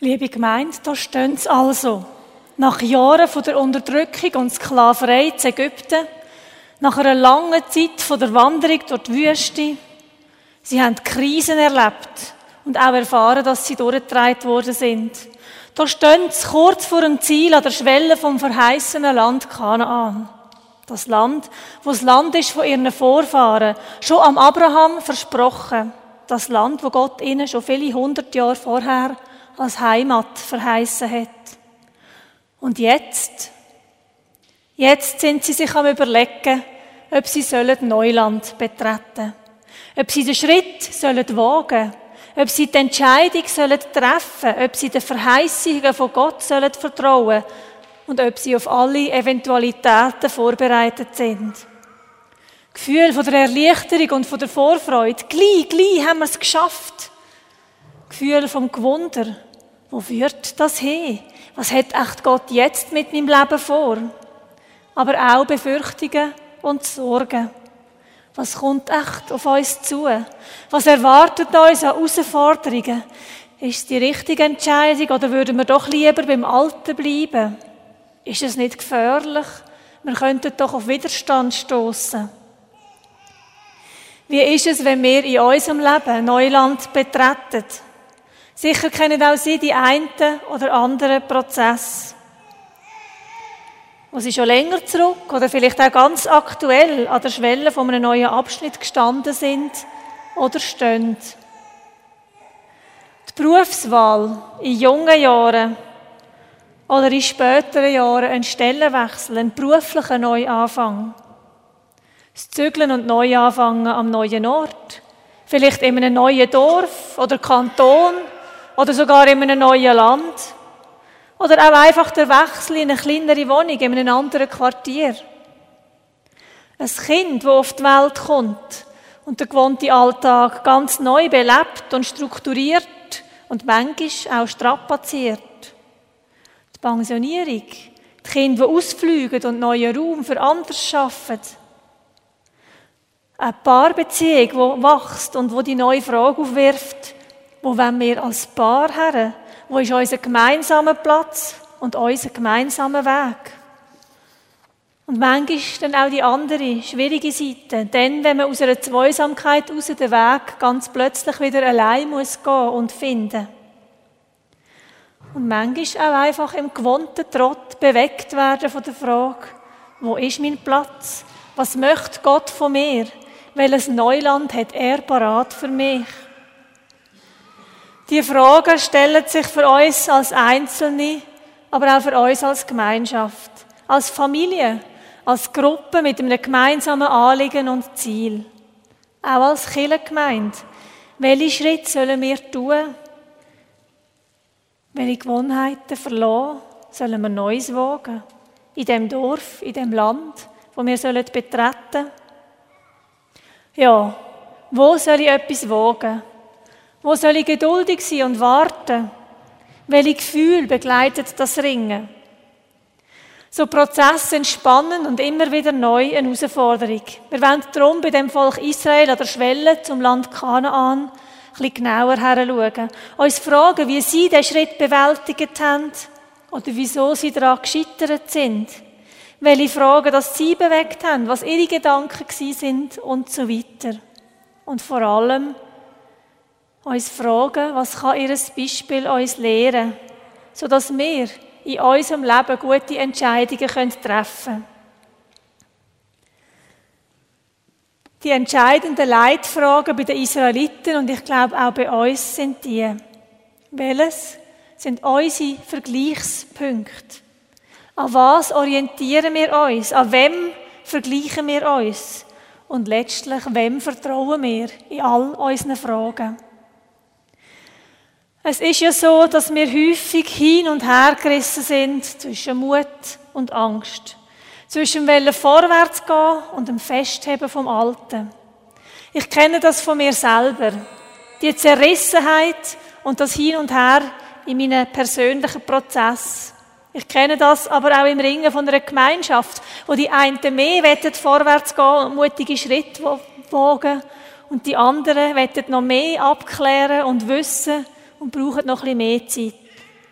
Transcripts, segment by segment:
Liebe Gemeinde, da stehen sie also. Nach Jahren von der Unterdrückung und Sklaverei in Ägypten, nach einer langen Zeit von der Wanderung durch die Wüste, sie haben Krisen erlebt und auch erfahren, dass sie durchgetragen worden sind. Da stehen sie kurz vor dem Ziel an der Schwelle vom verheißenen Land Kanaan. Das Land, wo das Land ist von ihren Vorfahren, schon am Abraham versprochen. Das Land, wo Gott ihnen schon viele 100 Jahre vorher als Heimat verheißen hat. Und jetzt sind sie sich am Überlegen, ob sie Neuland betreten sollen. Ob sie den Schritt wagen sollen. Ob sie die Entscheidung treffen sollen. Ob sie den Verheißungen von Gott vertrauen sollen. Und ob sie auf alle Eventualitäten vorbereitet sind. Gefühl von der Erleichterung und von der Vorfreude. Gleich haben wir es geschafft. Gefühl vom Gewunder. Wo führt das hin? Was hat echt Gott jetzt mit meinem Leben vor? Aber auch Befürchtungen und Sorgen. Was kommt echt auf uns zu? Was erwartet uns an Herausforderungen? Ist es die richtige Entscheidung oder würden wir doch lieber beim Alten bleiben? Ist es nicht gefährlich? Wir könnten doch auf Widerstand stoßen. Wie ist es, wenn wir in unserem Leben Neuland betreten? Sicher kennen auch Sie die einen oder anderen Prozesse, wo Sie schon länger zurück oder vielleicht auch ganz aktuell an der Schwelle von einem neuen Abschnitt gestanden sind oder stehen. Die Berufswahl in jungen Jahren oder in späteren Jahren ein Stellenwechsel, ein beruflicher Neuanfang. Das Zügeln und Neuanfangen am neuen Ort. Vielleicht in einem neuen Dorf oder Kanton oder sogar in einem neuen Land. Oder auch einfach der Wechsel in eine kleinere Wohnung in einem anderen Quartier. Ein Kind, das auf die Welt kommt und der gewohnte Alltag ganz neu belebt und strukturiert und manchmal auch strapaziert. Die Pensionierung, die Kinder, die ausfliegen und neuen Raum für anderes schaffen. Eine Paarbeziehung, die wächst und die neue Frage aufwirft, wo wollen wir als Paar her? Wo ist unser gemeinsamer Platz und unser gemeinsamer Weg? Und manchmal dann auch die andere, schwierige Seite. Dann, wenn man aus einer Zweisamkeit raus den Weg ganz plötzlich wieder allein muss gehen und finden. Und manchmal auch einfach im gewohnten Trott bewegt werden von der Frage, wo ist mein Platz? Was möchte Gott von mir? Welches Neuland hat er parat für mich? Die Fragen stellen sich für uns als Einzelne, aber auch für uns als Gemeinschaft, als Familie, als Gruppe mit einem gemeinsamen Anliegen und Ziel. Auch als Kirchengemeinde. Welche Schritte sollen wir tun? Welche Gewohnheiten verlassen? Sollen wir Neues wagen? In dem Dorf, in dem Land, wo wir betreten sollen? Ja, wo soll ich etwas wagen? Wo soll ich geduldig sein und warten? Welche Gefühle begleitet das Ringen? So Prozesse sind spannend und immer wieder neu eine Herausforderung. Wir wollen darum bei dem Volk Israel an der Schwelle zum Land Kanaan ein bisschen genauer hinschauen. Uns fragen, wie sie diesen Schritt bewältigt haben oder wieso sie daran gescheitert sind. Welche Fragen das sie bewegt haben, was ihre Gedanken sind und so weiter. Und vor allem uns fragen, was kann ihr Beispiel uns lehren, sodass wir in unserem Leben gute Entscheidungen treffen können. Die entscheidenden Leitfragen bei den Israeliten und ich glaube auch bei uns sind die: Welches sind unsere Vergleichspunkte? An was orientieren wir uns? An wem vergleichen wir uns? Und letztlich, wem vertrauen wir in all unseren Fragen? Es ist ja so, dass wir häufig hin und her gerissen sind zwischen Mut und Angst. Zwischen dem vorwärts gehen und dem Festheben vom Alten. Ich kenne das von mir selber. Die Zerrissenheit und das Hin und Her in meinem persönlichen Prozess. Ich kenne das aber auch im Ringen von einer Gemeinschaft, wo die einen mehr vorwärts gehen und mutige Schritte wagen und die anderen wollen noch mehr abklären und wissen und brauchen noch ein bisschen mehr Zeit.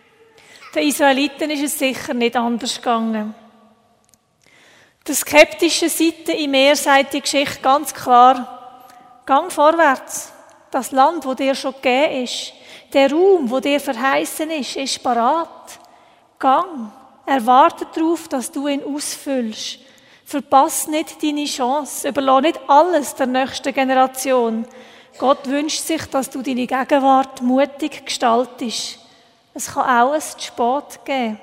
Den Israeliten ist es sicher nicht anders gegangen. Der skeptischen Seite im Meer sagt die Geschichte ganz klar: Gang vorwärts. Das Land, wo dir schon gegeben ist, der Raum, wo dir verheißen ist parat. Gang. Erwarte darauf, dass du ihn ausfüllst. Verpass nicht deine Chance. Überlass nicht alles der nächsten Generation. Gott wünscht sich, dass du deine Gegenwart mutig gestaltest. Es kann auch ein zu spät geben.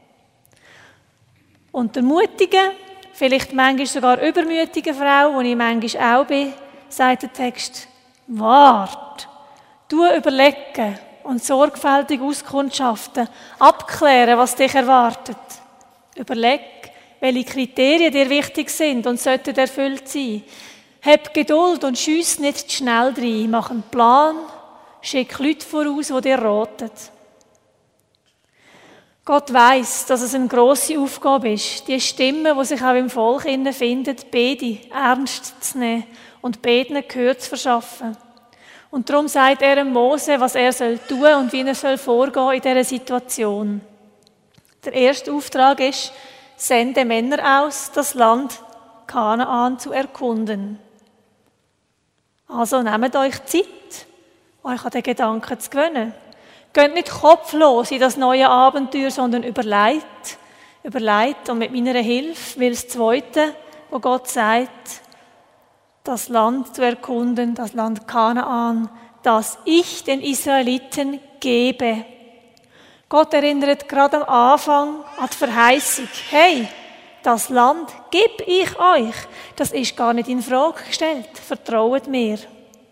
Und der mutigen, vielleicht manchmal sogar übermütigen Frau, wo ich manchmal auch bin, sagt der Text: Wart, du überlegen und sorgfältig auskundschaften, abklären, was dich erwartet. Überleg, welche Kriterien dir wichtig sind und sollten erfüllt sein. Hab Geduld und schiess nicht zu schnell rein. Mach einen Plan, schick Leute voraus, die dir raten. Gott weiss, dass es eine grosse Aufgabe ist, die Stimmen, die sich auch im Volk finden, beide ernst zu nehmen und beiden Gehör zu verschaffen. Und darum sagt er Mose, was er tun soll und wie er vorgehen soll in dieser Situation. Der erste Auftrag ist: Sende Männer aus, das Land Kanaan zu erkunden. Also nehmt euch Zeit, euch an den Gedanken zu gewöhnen. Geht nicht kopflos in das neue Abenteuer, sondern überlegt und mit meiner Hilfe will das Zweite, wo Gott sagt, das Land zu erkunden, das Land Kanaan, das ich den Israeliten gebe. Gott erinnert gerade am Anfang an die Verheißung. Hey, das Land gebe ich euch. Das ist gar nicht in Frage gestellt. Vertraut mir.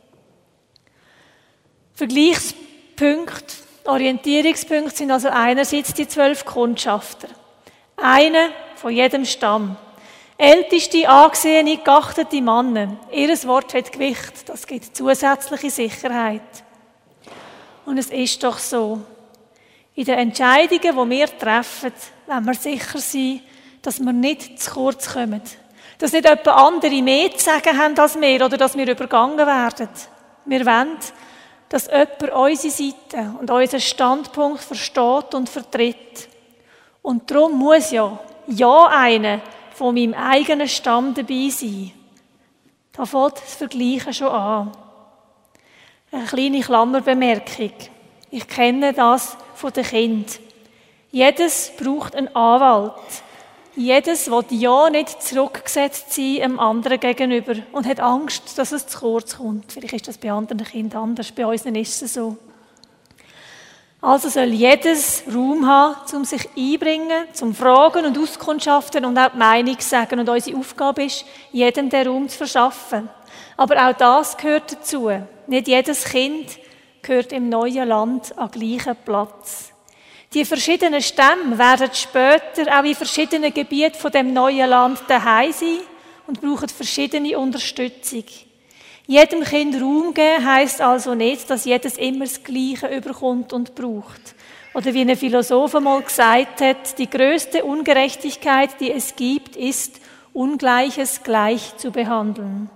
Vergleichspunkte, Orientierungspunkte sind also einerseits die 12 Kundschafter. Einer von jedem Stamm. Älteste, angesehene, geachtete Männer. Ihr Wort hat Gewicht. Das gibt zusätzliche Sicherheit. Und es ist doch so. In den Entscheidungen, die wir treffen, wollen wir sicher sein, dass wir nicht zu kurz kommen. Dass nicht etwa andere mehr zu sagen haben als wir oder dass wir übergangen werden. Wir wollen, dass jemand unsere Seite und unseren Standpunkt versteht und vertritt. Und darum muss ja einer von meinem eigenen Stamm dabei sein. Da fängt das Vergleichen schon an. Eine kleine Klammerbemerkung. Ich kenne das von den Kindern. Jedes braucht einen Anwalt. Jedes will ja nicht zurückgesetzt sein dem anderen gegenüber und hat Angst, dass es zu kurz kommt. Vielleicht ist das bei anderen Kindern anders, bei uns ist es so. Also soll jedes Raum haben, um sich einbringen, zum Fragen und Auskundschaften und auch die Meinung sagen. Und unsere Aufgabe ist, jedem den Raum zu verschaffen. Aber auch das gehört dazu. Nicht jedes Kind gehört im neuen Land an den gleichen Platz. Die verschiedenen Stämme werden später auch in verschiedenen Gebieten von dem neuen Land daheim sein und brauchen verschiedene Unterstützung. Jedem Kind Raum geben heisst also nicht, dass jedes immer das Gleiche überkommt und braucht. Oder wie ein Philosoph mal gesagt hat, die größte Ungerechtigkeit, die es gibt, ist, Ungleiches gleich zu behandeln.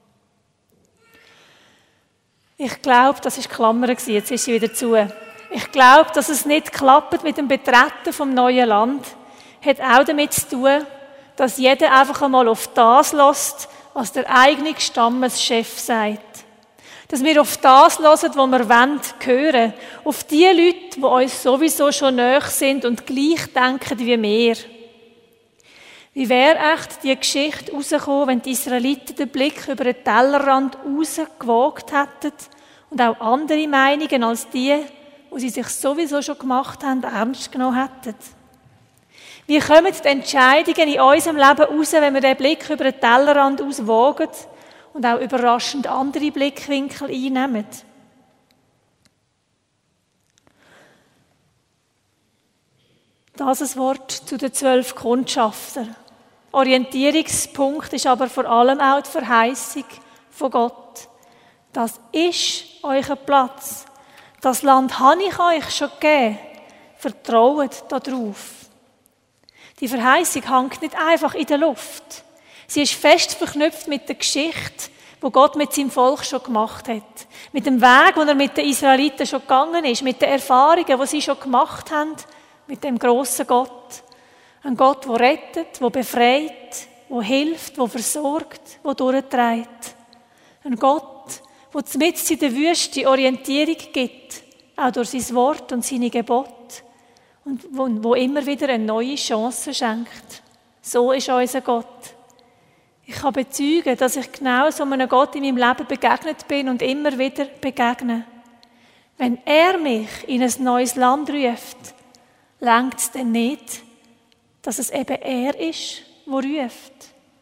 Ich glaube, das war Klammer, jetzt ist sie wieder zu. Ich glaube, dass es nicht klappt mit dem Betreten vom neuen Land, hat auch damit zu tun, dass jeder einfach einmal auf das hört, was der eigene Stammeschef sagt. Dass wir auf das hören, was wir hören. Auf die Leute, die uns sowieso schon nahe sind und gleich denken wie wir. Wie wäre echt die Geschichte rausgekommen, wenn die Israeliten den Blick über den Tellerrand rausgewagt hätten und auch andere Meinungen als die sie sich sowieso schon gemacht haben, ernst genommen hätten? Wie kommen die Entscheidungen in unserem Leben raus, wenn wir den Blick über den Tellerrand auswagen und auch überraschend andere Blickwinkel einnehmen? Das ist ein Wort zu den 12 Kundschaftern. Orientierungspunkt ist aber vor allem auch die Verheißung von Gott. Das ist euer Platz. Das Land habe ich euch schon gegeben. Vertraut darauf. Die Verheißung hängt nicht einfach in der Luft. Sie ist fest verknüpft mit der Geschichte, die Gott mit seinem Volk schon gemacht hat. Mit dem Weg, den er mit den Israeliten schon gegangen ist. Mit den Erfahrungen, die sie schon gemacht haben mit dem grossen Gott. Ein Gott, der rettet, der befreit, der hilft, der versorgt, der durchträgt. Ein Gott, der mitten in der Wüste Orientierung gibt, auch durch sein Wort und seine Gebote. Und wo immer wieder eine neue Chance schenkt. So ist unser Gott. Ich kann bezeugen, dass ich genau so einem Gott in meinem Leben begegnet bin und immer wieder begegne. Wenn er mich in ein neues Land ruft, reicht es dann nicht, dass es eben er ist, der ruft.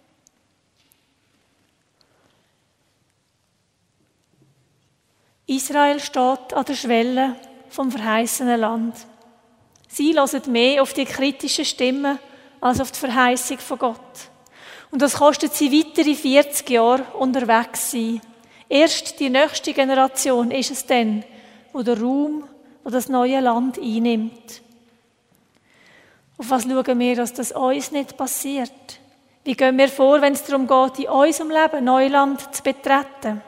Israel steht an der Schwelle vom verheißenen Land. Sie hören mehr auf die kritischen Stimmen als auf die Verheißung von Gott. Und das kostet sie weitere 40 Jahre unterwegs sein. Erst die nächste Generation ist es dann, wo der Raum, wo das neue Land einnimmt. Auf was schauen wir, dass das uns nicht passiert? Wie gehen wir vor, wenn es darum geht, in unserem Leben Neuland zu betreten?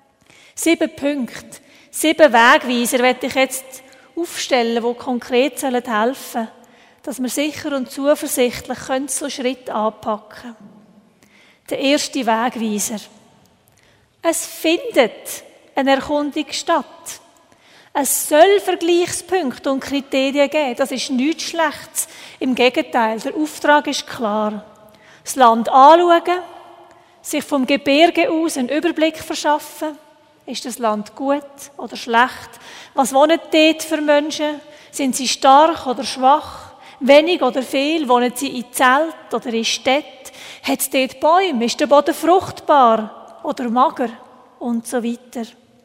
7 Punkte, 7 Wegweiser werde ich jetzt aufstellen, die konkret helfen sollen, dass wir sicher und zuversichtlich so Schritte anpacken können. Der erste Wegweiser. Es findet eine Erkundung statt. Es soll Vergleichspunkte und Kriterien geben. Das ist nichts Schlechtes. Im Gegenteil, der Auftrag ist klar. Das Land anschauen, sich vom Gebirge aus einen Überblick verschaffen. Ist das Land gut oder schlecht? Was wohnen dort für Menschen? Sind sie stark oder schwach? Wenig oder viel? Wohnen sie in Zelt oder in Städten? Hat es dort Bäume? Ist der Boden fruchtbar oder mager? Und so weiter.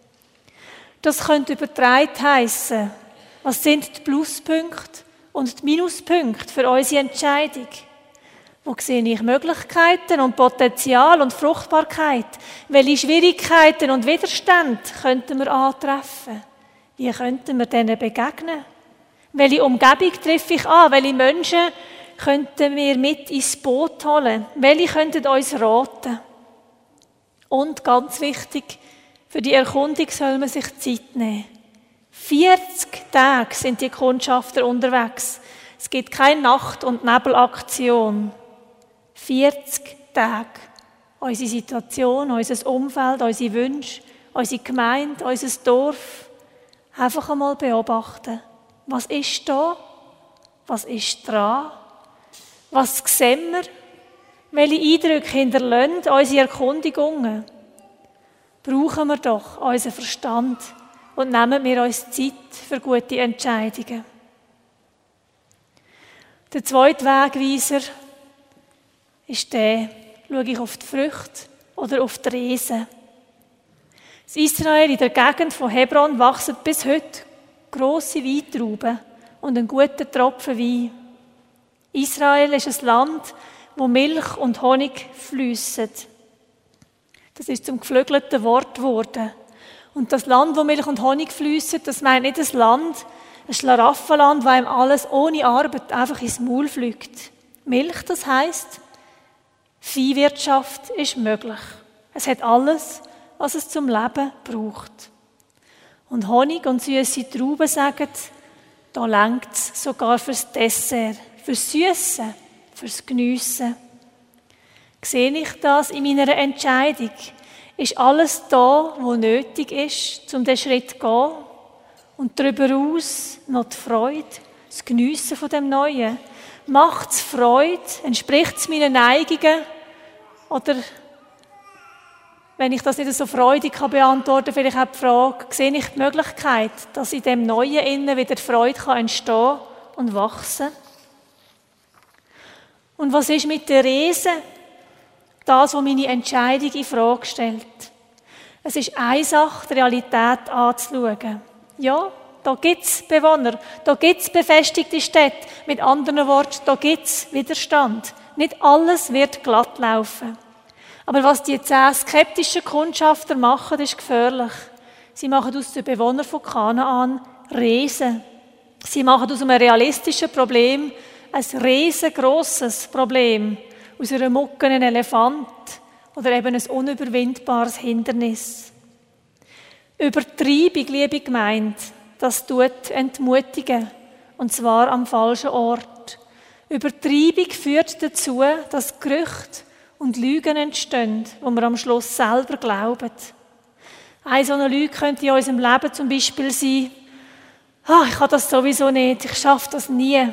Das könnte übertragen heissen. Was sind die Pluspunkte und die Minuspunkte für unsere Entscheidung? Wo sehe ich Möglichkeiten und Potenzial und Fruchtbarkeit? Welche Schwierigkeiten und Widerstände könnten wir antreffen? Wie könnten wir denen begegnen? Welche Umgebung treffe ich an? Welche Menschen könnten wir mit ins Boot holen? Welche könnten uns raten? Und ganz wichtig, für die Erkundung soll man sich Zeit nehmen. 40 Tage sind die Kundschafter unterwegs. Es gibt keine Nacht- und Nebelaktion. 40 Tage. Unsere Situation, unser Umfeld, unsere Wünsche, unsere Gemeinde, unser Dorf. Einfach einmal beobachten. Was ist da? Was ist dran? Was sehen wir? Welche Eindrücke hinterlassen unsere Erkundigungen? Brauchen wir doch unseren Verstand und nehmen wir uns Zeit für gute Entscheidungen. Der zweite Wegweiser ist der, schaue ich auf die Früchte oder auf die Riesen. In Israel, in der Gegend von Hebron, wachsen bis heute grosse Weintrauben und ein guter Tropfen Wein. Israel ist ein Land, wo Milch und Honig fliessen. Das ist zum geflügelten Wort geworden. Und das Land, wo Milch und Honig fliessen, das meint nicht ein Land, ein Schlaraffenland, wo einem alles ohne Arbeit einfach ins Maul fliegt. Milch, das heisst, Viehwirtschaft ist möglich. Es hat alles, was es zum Leben braucht. Und Honig und süße Trauben sagen, da reicht es sogar fürs Dessert, fürs Süssen, fürs Geniessen. Sehe ich das in meiner Entscheidung? Ist alles da, was nötig ist, um diesen Schritt zu gehen? Und darüber hinaus noch die Freude, das Geniessen von dem Neuen. Macht es Freude? Entspricht es meinen Neigungen? Oder, wenn ich das nicht so freudig beantworten kann, vielleicht auch die Frage, sehe ich die Möglichkeit, dass in dem Neuen innen wieder Freude entstehen und wachsen? Und was ist mit den Riesen? Das, was meine Entscheidung in Frage stellt. Es ist eine Sache, die Realität anzuschauen. Ja, da gibt es Bewohner, da gibt es befestigte Städte. Mit anderen Worten, da gibt es Widerstand. Nicht alles wird glatt laufen. Aber was die 10 skeptischen Kundschafter machen, ist gefährlich. Sie machen aus den Bewohnern von Kanaan Riesen. Sie machen aus einem realistischen Problem ein riesengroßes Problem. Aus einer Mucke ein Elefant oder eben ein unüberwindbares Hindernis. Übertreibung, liebe Gemeinde, das tut entmutigen und zwar am falschen Ort. Übertreibung führt dazu, dass Gerüchte und Lügen entstehen, wo wir am Schluss selber glauben. Eine so eine Lüge könnte in unserem Leben zum Beispiel sein: ich kann das sowieso nicht, ich schaffe das nie.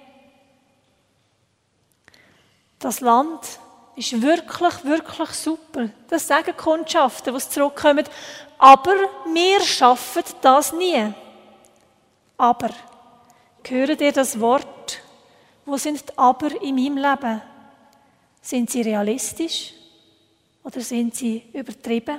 Das Land ist wirklich, wirklich super. Das sagen Kundschaften, die zurückkommen. Aber wir schaffen das nie. Aber, hören ihr das Wort? Wo sind die Aber in meinem Leben? Sind sie realistisch oder sind sie übertrieben?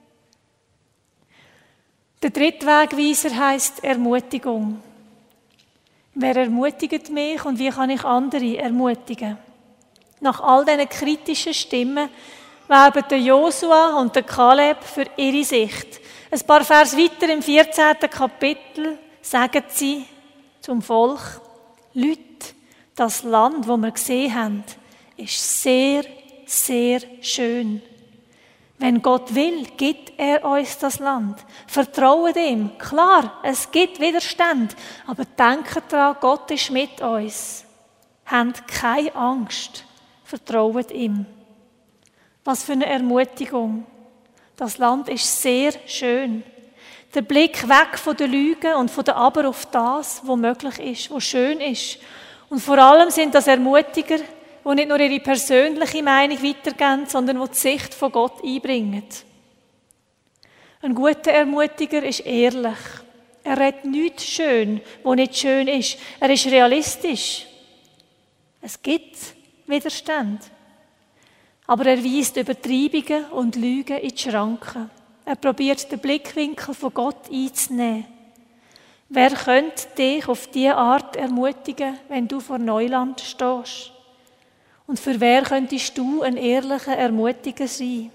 Der dritte Wegweiser heisst Ermutigung. Wer ermutigt mich und wie kann ich andere ermutigen? Nach all diesen kritischen Stimmen werben der Josua und der Kaleb für ihre Sicht. Ein paar Vers weiter im 14. Kapitel sagen sie zum Volk: Leute, das Land, das wir gesehen haben, ist sehr, sehr schön. Wenn Gott will, gibt er uns das Land. Vertraut ihm. Klar, es gibt Widerstand, aber denkt daran, Gott ist mit uns. Habt keine Angst. Vertraut ihm. Was für eine Ermutigung. Das Land ist sehr schön. Der Blick weg von den Lügen und von der Aber auf das, was möglich ist, was schön ist. Und vor allem sind das Ermutiger, die nicht nur ihre persönliche Meinung weitergeben, sondern die die Sicht von Gott einbringen. Ein guter Ermutiger ist ehrlich. Er redet nichts schön, was nicht schön ist. Er ist realistisch. Es gibt Widerstand. Aber er weist Übertreibungen und Lügen in die Schranken. Er probiert, den Blickwinkel von Gott einzunehmen. Wer könnte dich auf diese Art ermutigen, wenn du vor Neuland stehst? Und für wer könntest du ein ehrlicher Ermutiger sein?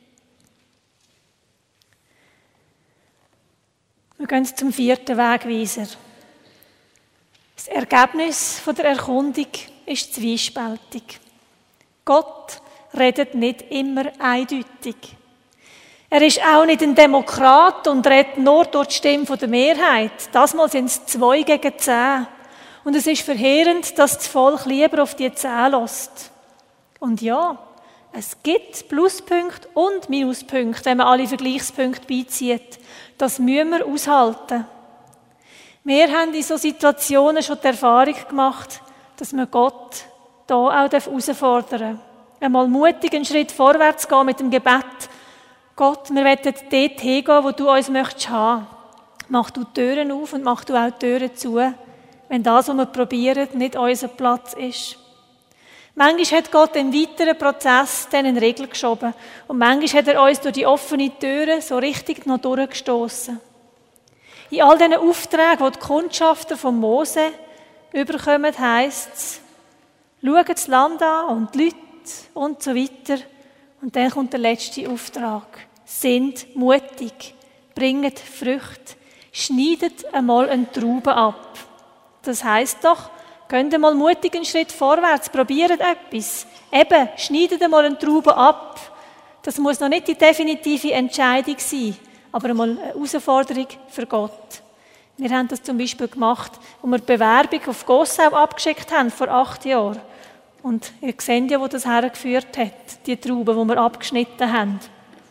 Wir gehen zum 4. Wegweiser. Das Ergebnis der Erkundung ist zwiespältig. Gott redet nicht immer eindeutig. Er ist auch nicht ein Demokrat und redet nur durch die Stimme der Mehrheit. Das Mal sind es 2 gegen 10. Und es ist verheerend, dass das Volk lieber auf die 10 lässt. Und ja, es gibt Pluspunkte und Minuspunkte, wenn man alle Vergleichspunkte beizieht. Das müssen wir aushalten. Wir haben in solchen Situationen schon die Erfahrung gemacht, dass wir Gott hier auch herausfordern darf. Einmal mutig einen Schritt vorwärts gehen mit dem Gebet. Gott, wir wollen dort hingehen, wo du uns möchtest haben. Mach du die Türen auf und mach du auch die Türen zu, wenn das, was wir probieren, nicht unser Platz ist. Manchmal hat Gott im weiteren Prozess dann eine Regel geschoben und manchmal hat er uns durch die offene Türe so richtig noch durchgestossen. In all diesen Aufträgen, die die Kundschafter von Mose überkommen, heisst es: schaut das Land an und die Leute und so weiter. Und dann kommt der letzte Auftrag: Sind mutig, bringt Früchte, schneidet einmal eine Traube ab. Das heisst doch, geht einmal mutig einen Schritt vorwärts, probiert etwas. Eben, schneidet einmal eine Traube ab. Das muss noch nicht die definitive Entscheidung sein, aber einmal eine Herausforderung für Gott. Wir haben das zum Beispiel gemacht, als wir die Bewerbung auf Gossau abgeschickt haben, vor 8 Jahren. Und ihr seht ja, wo das hergeführt hat, die Trauben, die wir abgeschnitten haben.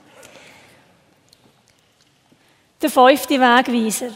Der 5. Wegweiser.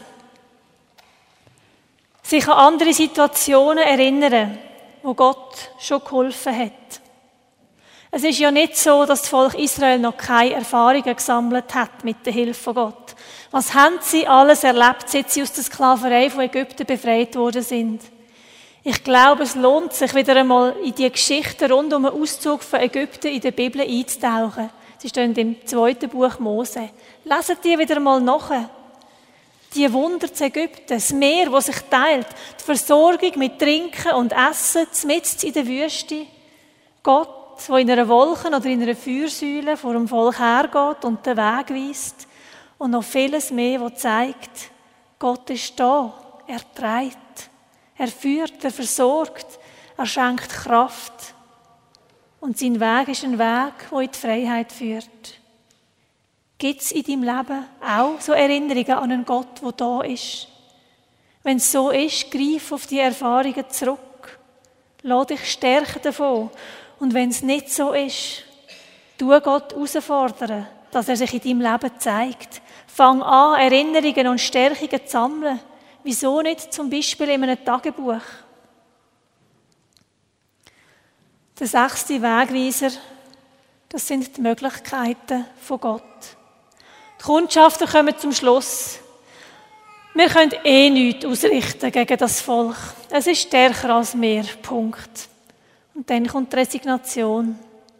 Sich an andere Situationen erinnern, wo Gott schon geholfen hat. Es ist ja nicht so, dass das Volk Israel noch keine Erfahrungen gesammelt hat mit der Hilfe von Gott. Was haben sie alles erlebt, seit sie aus der Sklaverei von Ägypten befreit worden sind? Ich glaube, es lohnt sich, wieder einmal in die Geschichte rund um den Auszug von Ägypten in der Bibel einzutauchen. Sie stehen im 2. Buch Mose. Leset die wieder einmal nach. Die Wunder zu Ägypten, das Meer, das sich teilt, die Versorgung mit Trinken und Essen, mitten in der Wüste. Gott, der in einer Wolke oder in einer Feuersäule vor dem Volk hergeht und den Weg weist. Und noch vieles mehr, das zeigt, Gott ist da, er trägt, er führt, er versorgt, er schenkt Kraft. Und sein Weg ist ein Weg, der in die Freiheit führt. Gibt es in deinem Leben auch so Erinnerungen an einen Gott, der da ist? Wenn es so ist, greif auf die Erfahrungen zurück. Lass dich stärken davon. Und wenn es nicht so ist, tu Gott herausfordern, dass er sich in deinem Leben zeigt. Fang an, Erinnerungen und Stärkungen zu sammeln. Wieso nicht zum Beispiel in einem Tagebuch? Der 6. Wegweiser, das sind die Möglichkeiten von Gott. Die Kundschafter kommen zum Schluss. Wir können nichts ausrichten gegen das Volk. Es ist stärker als wir. Punkt. Und dann kommt die Resignation.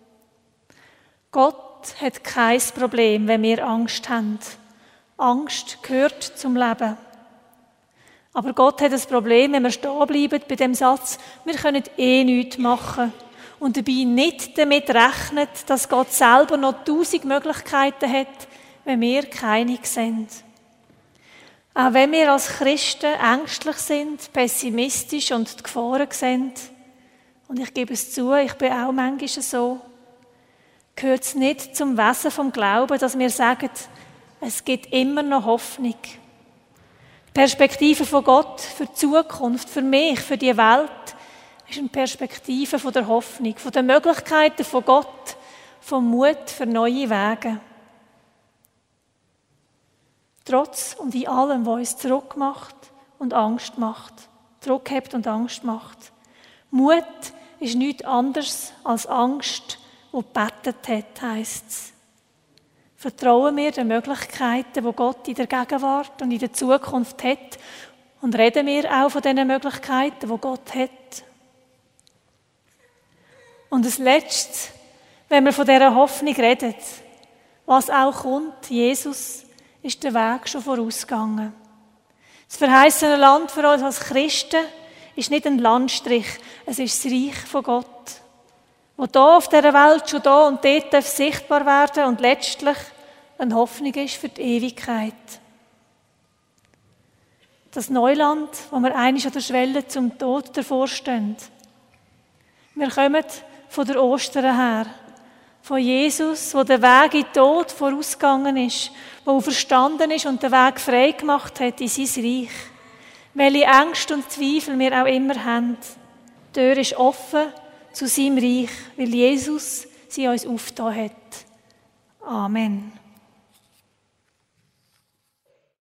Gott hat kein Problem, wenn wir Angst haben. Angst gehört zum Leben. Aber Gott hat ein Problem, wenn wir stehen bleiben bei dem Satz, wir können nichts machen. Und dabei nicht damit rechnen, dass Gott selber noch 1000 Möglichkeiten hat, wenn wir keine sehen. Auch wenn wir als Christen ängstlich sind, pessimistisch und die Gefahren sehen, und ich gebe es zu, ich bin auch manchmal so, gehört es nicht zum Wesen vom Glauben, dass wir sagen, es gibt immer noch Hoffnung. Die Perspektive von Gott für die Zukunft, für mich, für die Welt, ist eine Perspektive von der Hoffnung, von den Möglichkeiten von Gott, vom Mut für neue Wege. Trotz und in allem, was uns zurückmacht und Angst macht, zurückhebt und Angst macht. Mut ist nichts anderes als Angst, die gebetet hat, heisst es. Vertrauen wir den Möglichkeiten, die Gott in der Gegenwart und in der Zukunft hat, und reden wir auch von diesen Möglichkeiten, die Gott hat. Und das Letzte, wenn wir von dieser Hoffnung reden, was auch kommt, Jesus, ist der Weg schon vorausgegangen. Das verheißene Land für uns als Christen ist nicht ein Landstrich, es ist das Reich von Gott, wo hier auf dieser Welt schon da und dort sichtbar werden und letztlich eine Hoffnung ist für die Ewigkeit. Das Neuland, wo wir einmal an der Schwelle zum Tod davor stehen. Wir kommen von der Ostern her, von Jesus, wo der Weg in den Tod vorausgegangen ist, wo verstanden ist und den Weg frei gemacht hat in sein Reich. Welche Ängste und Zweifel wir auch immer haben, die Tür ist offen zu seinem Reich, weil Jesus sie uns aufgetan hat. Amen.